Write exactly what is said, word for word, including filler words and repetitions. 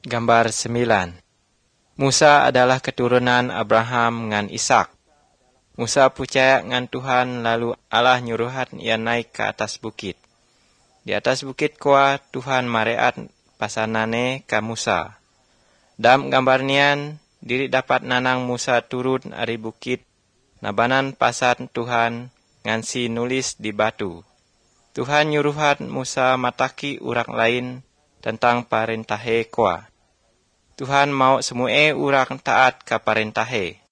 Gambar sembilan. Musa adalah keturunan Abraham ngan Ishak. Musa percaya ngan Tuhan, lalu Allah nyuruhan ia naik ke atas bukit. Di atas bukit kuah Tuhan mareat pasanane ke Musa. Dalam gambar nian, diri dapat nanang Musa turun dari bukit, nabanan pasan Tuhan ngansi nulis di batu. Tuhan nyuruhan Musa mataki urang lain tentang parintahe kuah. Tuhan mau semue urang taat ke parintahe.